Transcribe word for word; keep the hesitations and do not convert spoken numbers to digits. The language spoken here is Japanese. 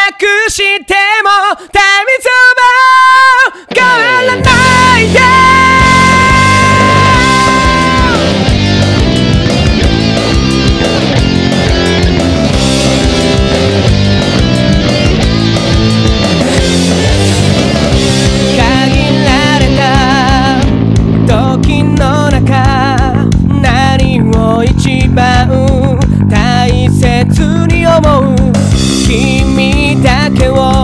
くしてもタイムズオーバー変わらないで限られた時の中何を一番大切に思う君だけを